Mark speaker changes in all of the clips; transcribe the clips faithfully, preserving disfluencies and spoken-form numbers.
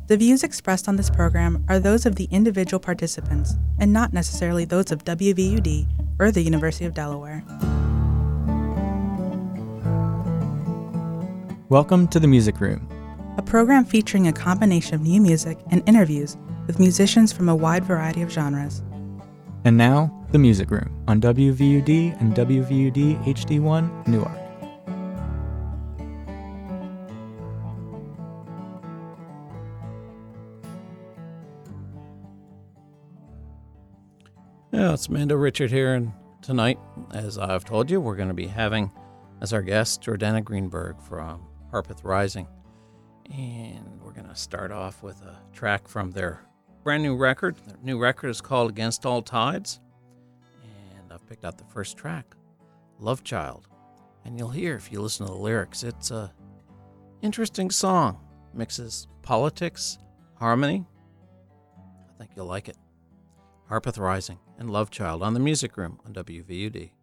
Speaker 1: The views expressed on this program are those of the individual participants and not necessarily those of W V U D or the University of Delaware.
Speaker 2: Welcome to The Music Room,
Speaker 1: a program featuring a combination of new music and interviews with musicians from a wide variety of genres.
Speaker 2: And now, The Music Room on W V U D and W V U D H D one Newark.
Speaker 3: Yeah, it's Mando Richard here, and tonight, as I've told you, we're going to be having as our guest Jordana Greenberg from Harpeth Rising. And we're going to start off with a track from their brand new record. Their new record is called Against All Tides. And I've picked out the first track, Love Child. And you'll hear, if you listen to the lyrics, it's a interesting song. Mixes politics, harmony. I think you'll like it. Harpeth Rising and Love Child on The Music Room on W V U D.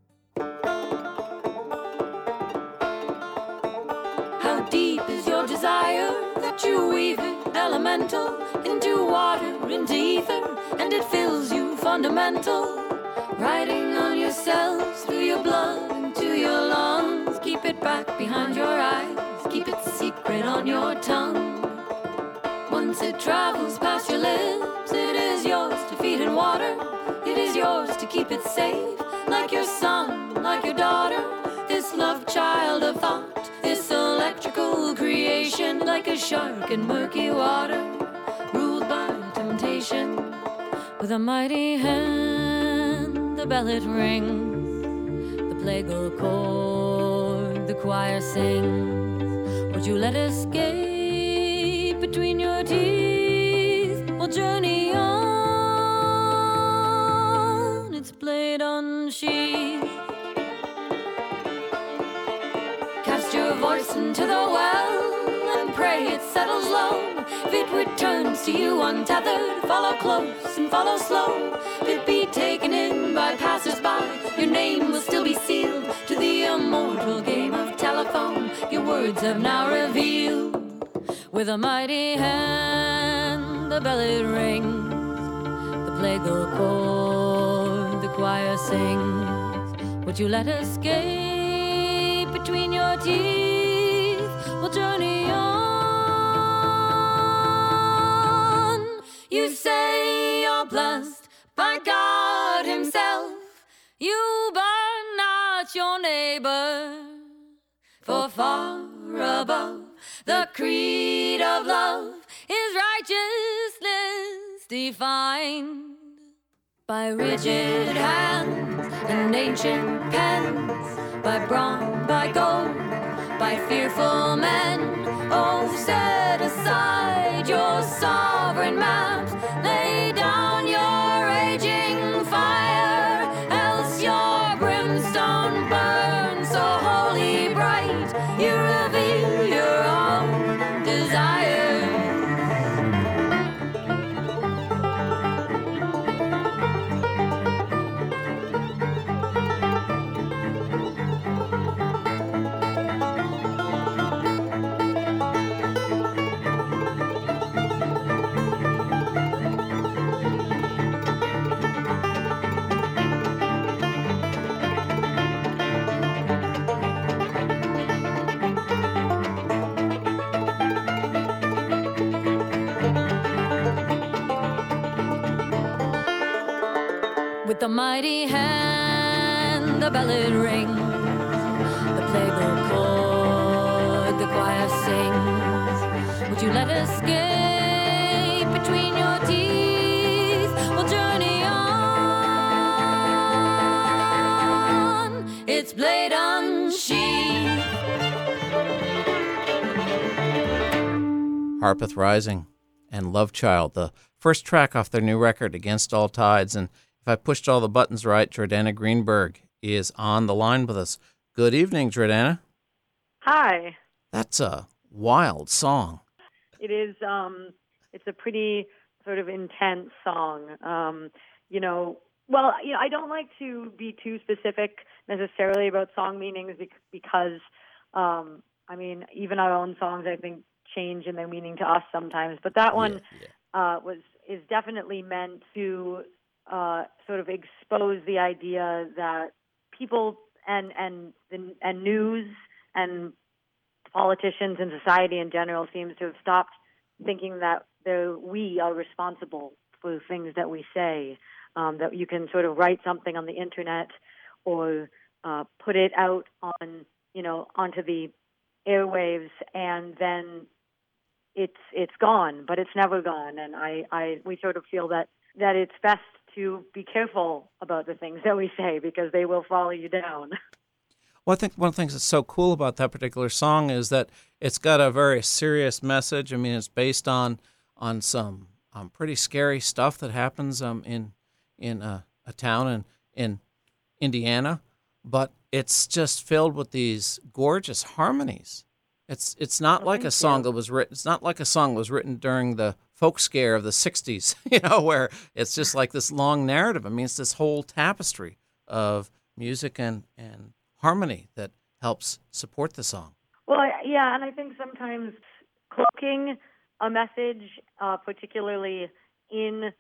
Speaker 4: How deep is your desire that you weave it elemental into water, into ether, and it fills you fundamental. Writing on yourselves through your blood into your lungs. Keep it back behind your eyes, keep it secret on your tongue. Once it travels past your lips, it is yours to feed in water. It is yours to keep it safe, like your son, like your daughter. This love child of thought, this electrical creation, like a shark in murky water, ruled by temptation. With a mighty hand, the bell it rings, the plagal chord, the choir sings. Would you let escape between your teeth? We'll journey on, its blade unsheathed. Cast your voice into the well and pray it settles low. If it returns to you untethered, follow close and follow slow. If it be taken in by passers-by, your name will still be sealed to the immortal game of telephone your words have now revealed. With a mighty hand, the bell it rings, the plagal chord, the choir sings. Would you let escape between your teeth? We'll journey on. You say you're blessed by God himself. You burn not your neighbor, for far above the creed of love is righteousness defined by rigid hands and ancient pens, by bronze, by gold, by fearful men. Oh, set aside your sovereign maps, lay down your raging fire, else your brimstone burns so holy bright, you reveal your own desire. With the mighty hand, the bell it rings, the plagal chord, the choir sings. Would you let escape between your teeth? We'll journey on, its blade unsheathed.
Speaker 3: Harpeth Rising and Love Child, the first track off their new record, Against All Tides. And if I pushed all the buttons right, Jordana Greenberg is on the line with us. Good evening, Jordana.
Speaker 5: Hi.
Speaker 3: That's a wild song.
Speaker 5: It is, um, it's a pretty sort of intense song. Um, you know, well, you know, I don't like to be too specific necessarily about song meanings bec- because, um, I mean, even our own songs, I think, change in their meaning to us sometimes. But that one
Speaker 3: Yeah, yeah.
Speaker 5: uh, was is definitely meant to uh, sort of expose the idea that people and and the, and news and politicians and society in general seems to have stopped thinking that they're, we are responsible for the things that we say. Um, that you can sort of write something on the internet or uh, put it out on, you know, onto the airwaves, and then it's it's gone, but it's never gone. And I, I we sort of feel that that it's best to be careful about the things that we say because they will follow you down.
Speaker 3: Well, I think one of the things that's so cool about that particular song is that it's got a very serious message. I mean, it's based on on some um, pretty scary stuff that happens um, in in a, a town in in Indiana, but it's just filled with these gorgeous harmonies. It's it's not
Speaker 5: Well,
Speaker 3: like a
Speaker 5: thank
Speaker 3: song
Speaker 5: you.
Speaker 3: that was written. It's not like a song that was written during the folk scare of the sixties, you know, where it's just like this long narrative. I mean, it's this whole tapestry of music and and harmony that helps support the song.
Speaker 5: Well, I, yeah, and I think sometimes cloaking a message, uh, particularly in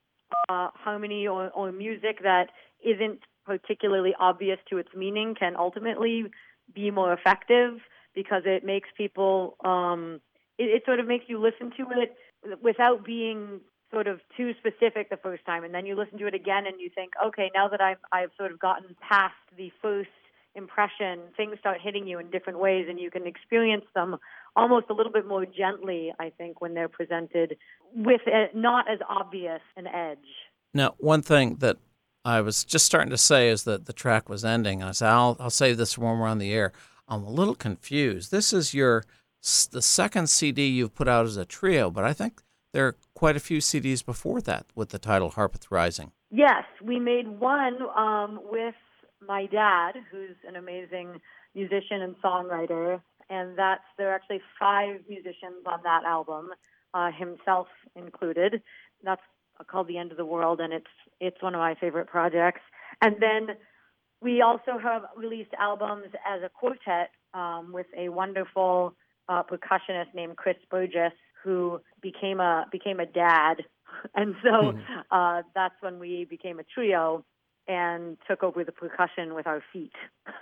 Speaker 5: uh, harmony or, or music that isn't particularly obvious to its meaning, can ultimately be more effective because it makes people, um, it, it sort of makes you listen to it without being sort of too specific the first time, and then you listen to it again and you think, okay, now that I've I've sort of gotten past the first impression, things start hitting you in different ways, and you can experience them almost a little bit more gently, I think, when they're presented with a, not as obvious an edge.
Speaker 3: Now, one thing that I was just starting to say is that the track was ending. I said, I'll, I'll save this when we're on the air. I'm a little confused. This is your the second C D you've put out as a trio, but I think there are quite a few C Ds before that with the title Harpeth Rising.
Speaker 5: Yes, we made one um, with my dad, who's an amazing musician and songwriter, and that's there are actually five musicians on that album, uh, himself included. That's called The End of the World, and it's it's one of my favorite projects. And then we also have released albums as a quartet um, with a wonderful uh, percussionist named Chris Burgess, who became a became a dad, and so uh, that's when we became a trio and took over the percussion with our feet.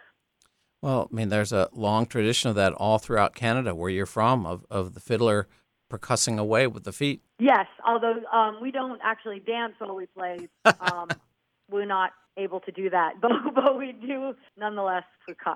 Speaker 3: Well, I mean, there's a long tradition of that all throughout Canada, where you're from, of, of the fiddler percussing away with the feet.
Speaker 5: Yes, although um, we don't actually dance while we play. Um, we're not able to do that, but, but we do nonetheless percuss.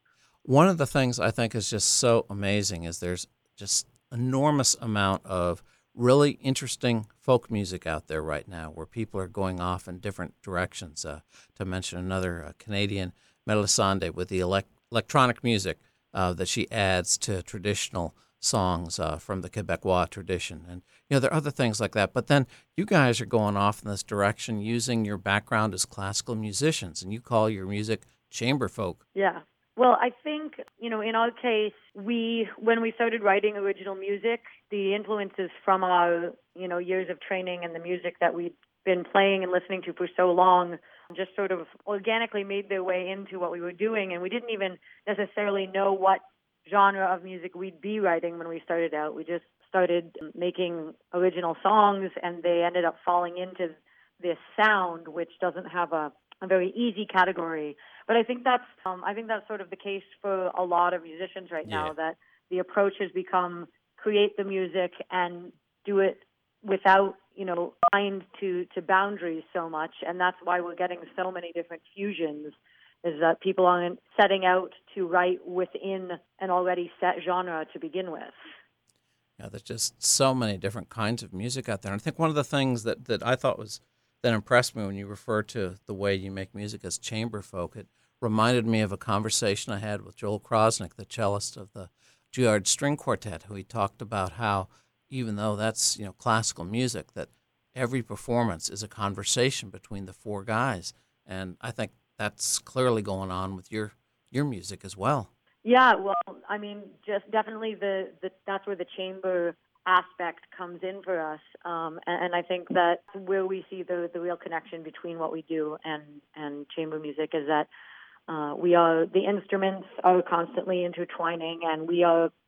Speaker 3: One of the things I think is just so amazing is there's just enormous amount of really interesting folk music out there right now where people are going off in different directions. Uh, to mention another uh, Canadian, Melisande, with the elect- electronic music uh, that she adds to traditional songs uh, from the Quebecois tradition. And, you know, there are other things like that. But then you guys are going off in this direction using your background as classical musicians, and you call your music chamber folk.
Speaker 5: Yeah. Well, I think, you know, in our case, we, when we started writing original music, the influences from our, you know, years of training and the music that we'd been playing and listening to for so long just sort of organically made their way into what we were doing. And we didn't even necessarily know what genre of music we'd be writing when we started out. We just started making original songs, and they ended up falling into this sound, which doesn't have a, a very easy category. But I think that's um, I think that's sort of the case for a lot of musicians right now,
Speaker 3: Yeah.
Speaker 5: that the approach has become create the music and do it without, you know, bind to, to boundaries so much. And that's why we're getting so many different fusions, is that people aren't setting out to write within an already set genre to begin with.
Speaker 3: Yeah, there's just so many different kinds of music out there. And I think one of the things that, that I thought was that impressed me when you refer to the way you make music as chamber folk, it reminded me of a conversation I had with Joel Krosnick, the cellist of the Juilliard String Quartet, who he talked about how, even though that's, you know, classical music, that every performance is a conversation between the four guys. And I think that's clearly going on with your your music as well.
Speaker 5: Yeah, well, I mean, just definitely the, the that's where the chamber aspect comes in for us, um, and, and I think that where we see the the real connection between what we do and and chamber music is that uh, we are the instruments are constantly intertwining, and we are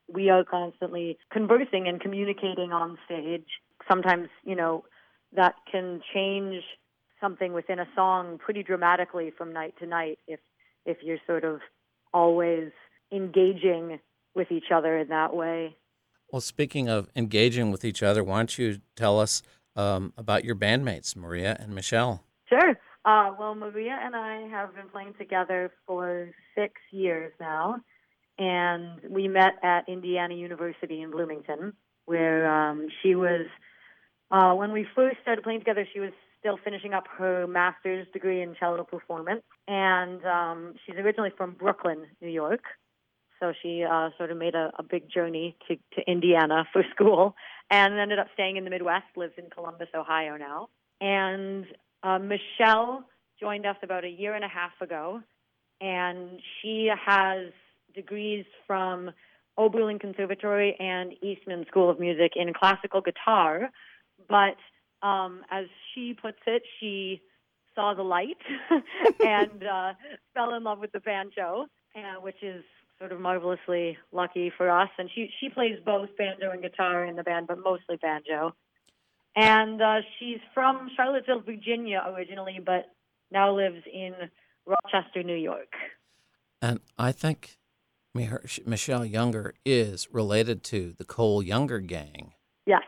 Speaker 5: we are constantly conversing and communicating on stage. Sometimes, you know, that can change something within a song pretty dramatically from night to night if if you're sort of always engaging with each other in that way.
Speaker 3: Well, speaking of engaging with each other, why don't you tell us um, about your bandmates, Maria and Michelle?
Speaker 5: Sure. Uh, well, Maria and I have been playing together for six years now, and we met at Indiana University in Bloomington, where um, she was, uh, when we first started playing together, she was still finishing up her master's degree in cello performance, and um, she's originally from Brooklyn, New York. So she uh, sort of made a, a big journey to, to Indiana for school and ended up staying in the Midwest, lives in Columbus, Ohio now. And uh, Michelle joined us about a year and a half ago, and she has degrees from Oberlin Conservatory and Eastman School of Music in classical guitar. But um, as she puts it, she saw the light and uh, fell in love with the banjo, uh, which is sort of marvelously lucky for us. And she, she plays both banjo and guitar in the band, but mostly banjo. And uh, she's from Charlottesville, Virginia originally, but now lives in Rochester, New York.
Speaker 3: And I think Michelle Younger is related to the Cole Younger gang.
Speaker 5: Yes.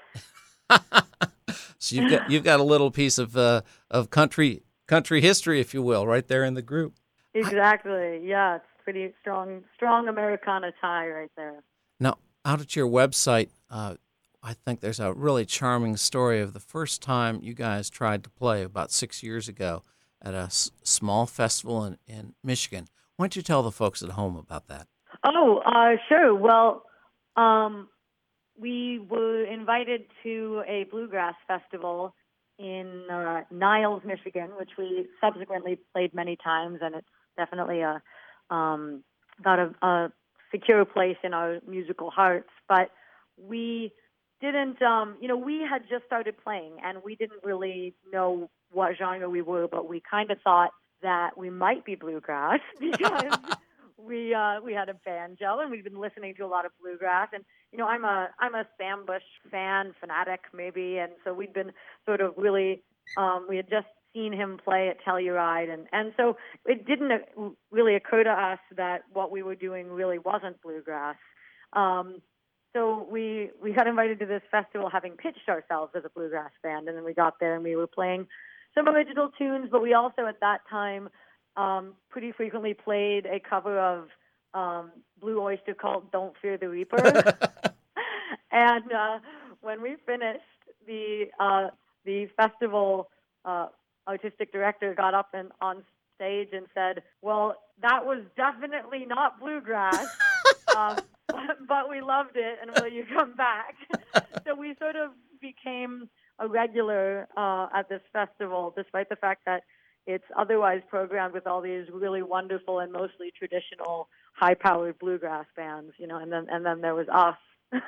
Speaker 3: So you've got you've got a little piece of uh, of country country history, if you will, right there in the group.
Speaker 5: Exactly. Yeah, it's pretty strong strong Americana tie right there.
Speaker 3: Now, out at your website, uh, I think there's a really charming story of the first time you guys tried to play about six years ago at a s- small festival in, in Michigan. Why don't you tell the folks at home about that?
Speaker 5: Oh, uh, sure. Well, um, we were invited to a bluegrass festival in uh, Niles, Michigan, which we subsequently played many times, and it's definitely a um, got a, a secure place in our musical hearts. But we didn't, um, you know, we had just started playing, and we didn't really know what genre we were, but we kind of thought that we might be bluegrass because we uh, we had a banjo, and we'd been listening to a lot of bluegrass. And you know, I'm a I'm a Sam Bush fan, fanatic maybe, and so we'd been sort of really um, we had just seen him play at Telluride, and and so it didn't really occur to us that what we were doing really wasn't bluegrass. Um, so we we got invited to this festival, having pitched ourselves as a bluegrass band, and then we got there and we were playing some original tunes, but we also at that time um, pretty frequently played a cover of um, Blue Oyster Cult, "Don't Fear the Reaper." And uh, when we finished, the uh, the festival uh, artistic director got up and on stage and said, "Well, that was definitely not bluegrass, um, but, but we loved it, and will you come back?" So we sort of became a regular uh, at this festival, despite the fact that it's otherwise programmed with all these really wonderful and mostly traditional, high-powered bluegrass bands, you know. And then and then there was us.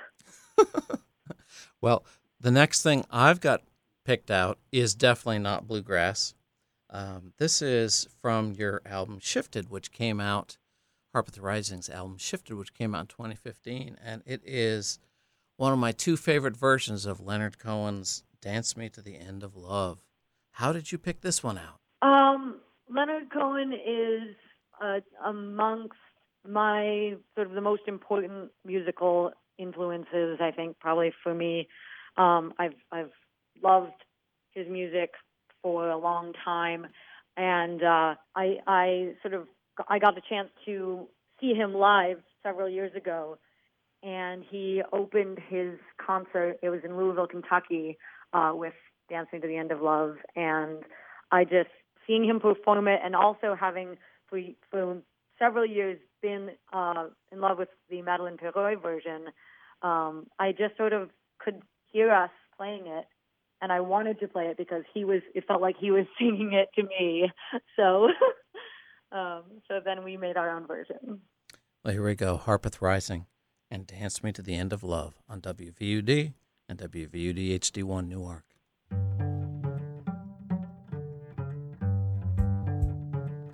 Speaker 3: Well, the next thing I've got picked out is definitely not bluegrass. Um, this is from your album Shifted, which came out, Harpeth Rising's album Shifted, which came out in twenty fifteen, and it is one of my two favorite versions of Leonard Cohen's Dance Me to the End of Love. How did you pick this one out?
Speaker 5: Um, Leonard Cohen is uh, amongst my sort of the most important musical influences, I think, probably for me. Um, I've I've loved his music for a long time, and uh, I I sort of I got the chance to see him live several years ago, and he opened his concert. It was in Louisville, Kentucky, uh, with Dance Me to the End of Love, and I just seeing him perform it, and also having for, for several years been uh, in love with the Madeleine Peyroy version. Um, I just sort of could hear us playing it, and I wanted to play it because he was. It felt like he was singing it to me. So, um, so then we made our own version.
Speaker 3: Well, here we go. Harpeth Rising and Dance Me to the End of Love on W V U D and W V U D H D one Newark.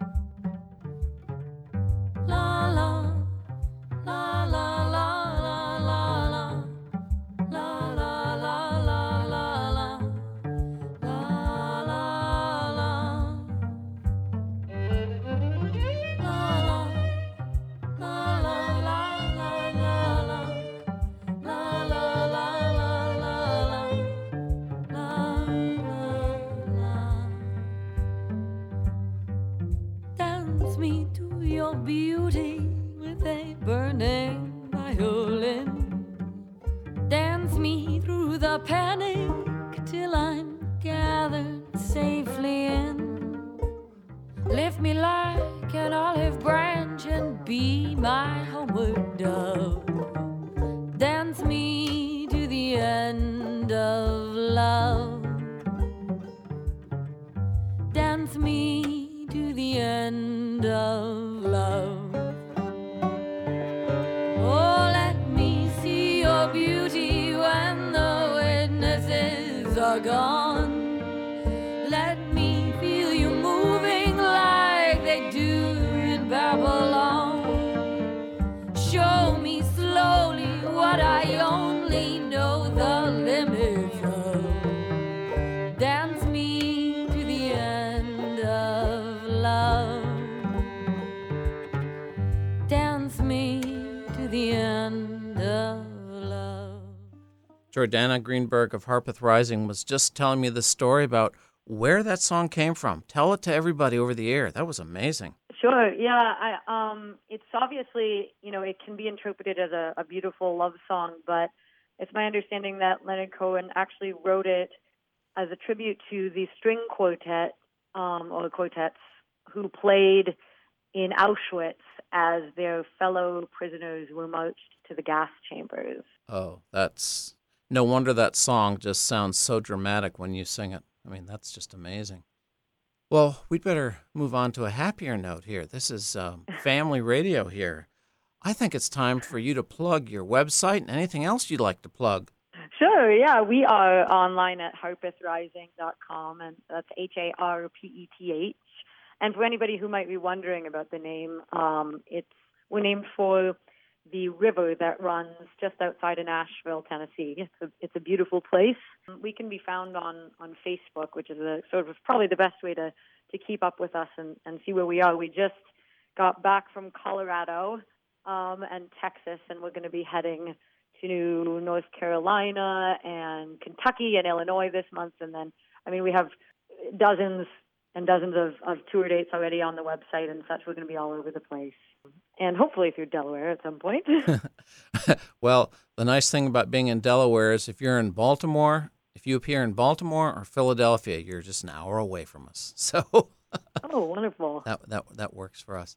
Speaker 4: La la la la la la a panic till I'm gathered safely in. Lift me like an olive branch and be my homeward dove. Dance me to the end of love. Dance me to the end of love. Oh, let me see your beauty when the witnesses are gone. Let me feel you moving like they do in Babylon. Show me slowly what I only know the limits of. Dance me to the end of love. Dance me to the end of love.
Speaker 3: Jordana Greenberg of Harpeth Rising was just telling me the story about where that song came from. Tell it to everybody over the air. That was amazing.
Speaker 5: Sure. Yeah. I, um, it's obviously, you know, it can be interpreted as a, a beautiful love song, but it's my understanding that Leonard Cohen actually wrote it as a tribute to the string quartet, um, or quartets who played in Auschwitz as their fellow prisoners were marched to the gas chambers.
Speaker 3: Oh, that's no wonder that song just sounds so dramatic when you sing it. I mean, that's just amazing. Well, we'd better move on to a happier note here. This is um, family radio here. I think it's time for you to plug your website and anything else you'd like to plug.
Speaker 5: Sure, yeah. We are online at harpeth rising dot com, and that's H A R P E T H. And for anybody who might be wondering about the name, um, it's we're named for the river that runs just outside of Nashville, Tennessee. It's a, it's a beautiful place. We can be found on, on Facebook, which is a sort of probably the best way to, to keep up with us and, and see where we are. We just got back from Colorado um, and Texas, and we're going to be heading to North Carolina and Kentucky and Illinois this month. And then, I mean, we have dozens and dozens of, of tour dates already on the website and such. We're going to be all over the place. And hopefully through Delaware at some point.
Speaker 3: Well, the nice thing about being in Delaware is if you're in Baltimore, if you appear in Baltimore or Philadelphia, you're just an hour away from us. So
Speaker 5: oh, wonderful.
Speaker 3: that that that works for us.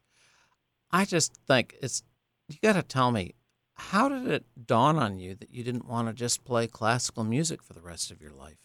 Speaker 3: I just think it's you got to tell me, how did it dawn on you that you didn't want to just play classical music for the rest of your life?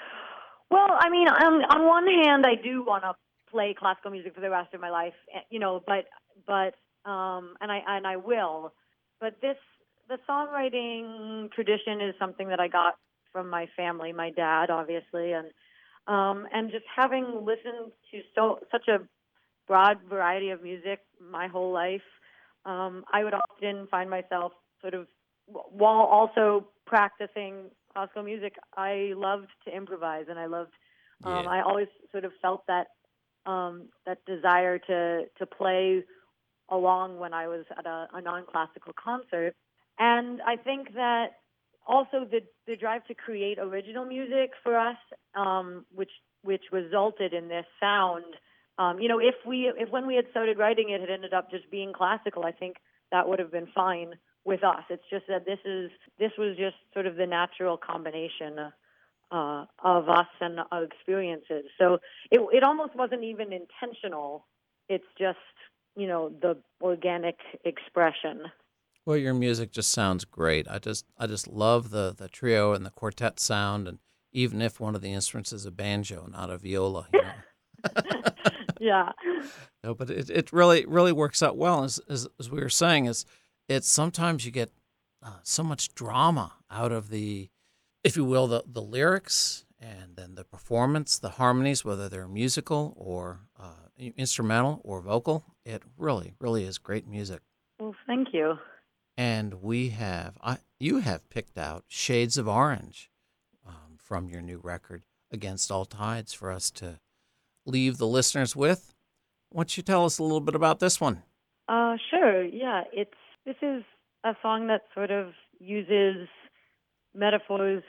Speaker 5: Well, I mean, on, on one hand, I do want to play classical music for the rest of my life, you know, but but um, and I and I will. But this the songwriting tradition is something that I got from my family, my dad, obviously, and um, and just having listened to so such a broad variety of music my whole life, um, I would often find myself sort of while also practicing classical music, I loved to improvise, and I loved. Um,
Speaker 3: Yeah.
Speaker 5: I always sort of felt that um, that desire to to play along when I was at a, a non-classical concert, and I think that also the the drive to create original music for us, um, which which resulted in this sound. Um, you know, if we if when we had started writing it, it ended up just being classical, I think that would have been fine with us. It's just that this is this was just sort of the natural combination uh, of us and our experiences. So it it almost wasn't even intentional. It's just, you know, the organic expression.
Speaker 3: Well, your music just sounds great. I just I just love the, the trio and the quartet sound, and even if one of the instruments is a banjo, not a viola, you know.
Speaker 5: Yeah.
Speaker 3: No, but it, it really really works out well. As, as as we were saying, is it's sometimes you get uh, so much drama out of the, if you will, the, the lyrics and then the performance, the harmonies, whether they're musical or uh, instrumental or vocal. It really, really is great music.
Speaker 5: Well, thank you.
Speaker 3: And we have, I, you have picked out Shades of Orange um, from your new record, Against All Tides, for us to leave the listeners with. Why don't you tell us a little bit about this one?
Speaker 5: Uh, sure. Yeah, it's this is a song that sort of uses metaphors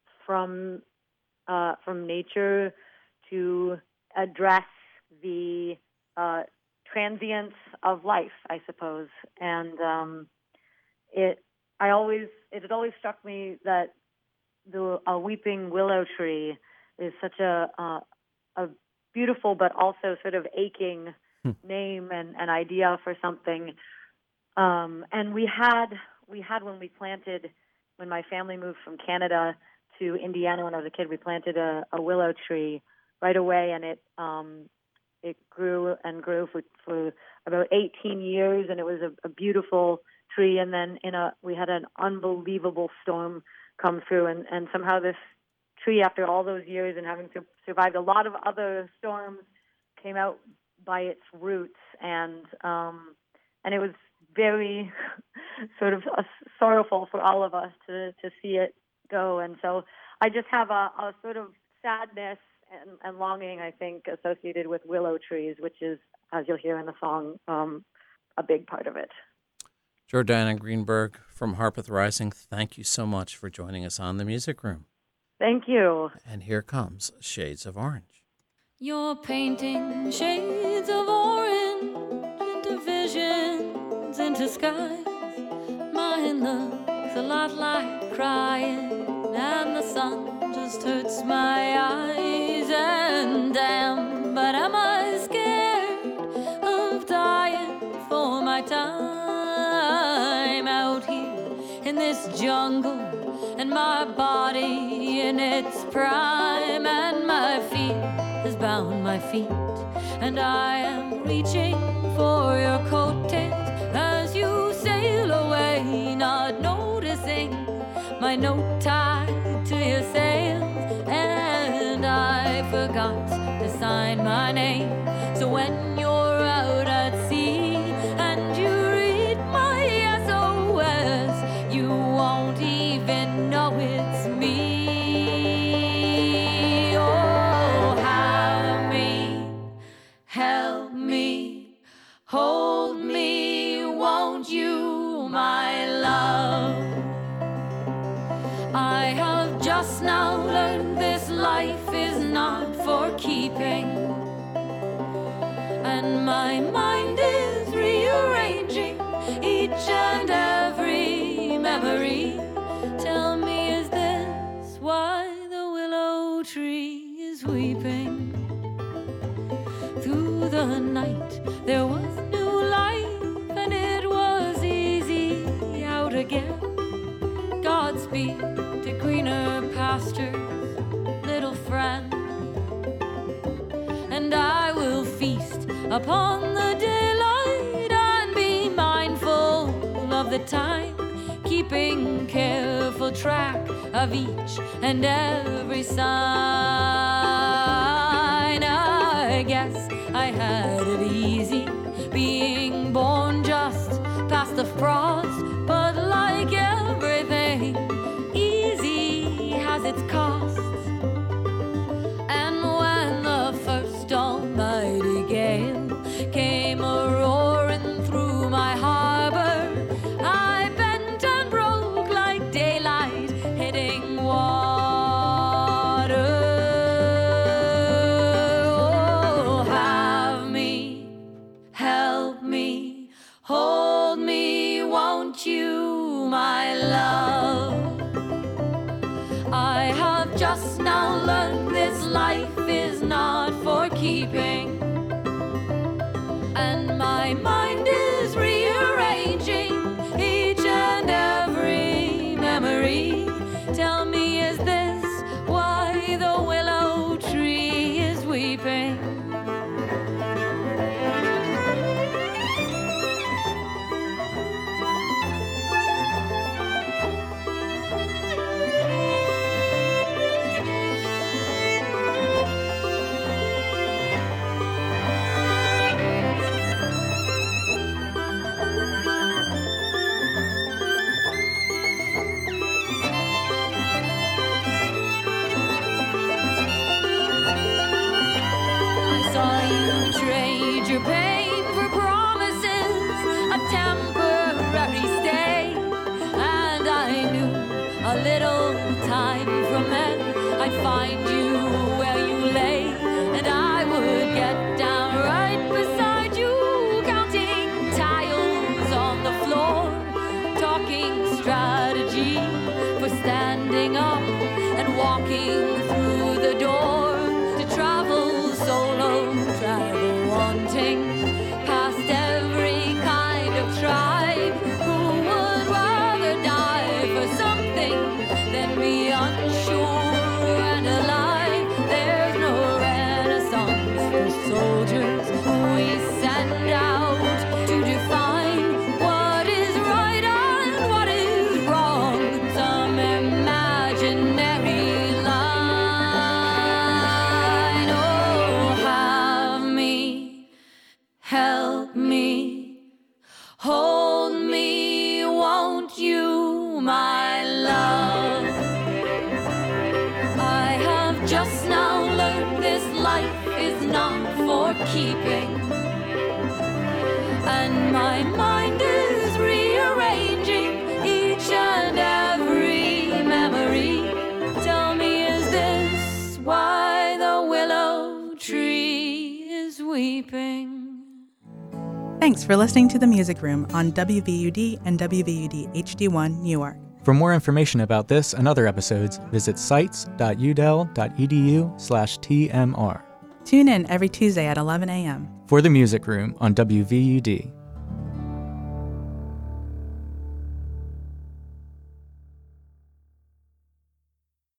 Speaker 5: from uh, from nature to address the uh, transience of life, I suppose. And um, it, I always, it had always struck me that the a weeping willow tree is such a uh, a beautiful but also sort of aching hmm. name and an idea for something. Um, and we had we had when we planted when my family moved from Canada to Indiana when I was a kid, we planted a, a willow tree right away, and it um, it grew and grew for, for about eighteen years, and it was a, a beautiful tree. And then in a we had an unbelievable storm come through, and, and somehow this tree, after all those years and having su- survived a lot of other storms, came out by its roots, and um, and it was very sort of uh, sorrowful for all of us to, to see it go. And so I just have a, a sort of sadness and, and longing, I think, associated with willow trees, which is, as you'll hear in the song, um, a big part of it.
Speaker 3: Jordana Greenberg from Harpeth Rising, thank you so much for joining us on The Music Room.
Speaker 5: Thank you.
Speaker 3: And here comes Shades of Orange.
Speaker 4: You're painting shades of orange into visions, into skies. Mine looks a lot like crying, and the sun just hurts my eyes. And damn, but am I scared of dying for my time out here in this jungle, and my body in its prime, and my feet has bound my feet, and I am reaching for your coattails as you sail away, not noticing my note tied to your sails. And I forgot to sign my name, so when you're out at sea and you read my S O S, you won't even know it's me. Help me, hold me, won't you, my love? I have just now learned this life is not for keeping, and my mind is rearranging each and every memory. Tell me, is this why the willow tree is weeping? Through the night there was new life, and it was easy out again. Godspeed to greener pastures, little friend. And I will feast upon the daylight and be mindful of the time, keeping careful track of each and every sign. I guess I had it easy, being born just past the frost. But like everything, easy has its costs. And when the first almighty gale came a-roaring through my harbor, I bent and broke like daylight hitting water. Hold me, won't you, my love? I have just now learned this life is not for keeping, and my mind is rearranging each and every memory. Tell me, is this why the willow tree is weeping? Your pain for promises, a temporary stay, and I knew a little time from then I'd find you where you lay, and I would get down right beside you, counting tiles on the floor, talking strategy for standing up knocking through the door to travel solo, travel wanting past every kind of tribe. Who would rather die for something than be unsure and alive? There's no renaissance for soldiers we send out to define what is right and what is wrong. Some imaginary line. Oh, have me, help me, hold me, won't you, my love? I have just now learned this life is not for keeping, and my mind is rearranging each and every memory. Tell me, is this why the willow tree is weeping?
Speaker 1: Thanks for listening to The Music Room on W V U D and W V U D H D one Newark.
Speaker 2: For more information about this and other episodes, visit sites.udel.edu slash TMR.
Speaker 1: Tune in every Tuesday at eleven a.m.
Speaker 2: For The Music Room on W V U D.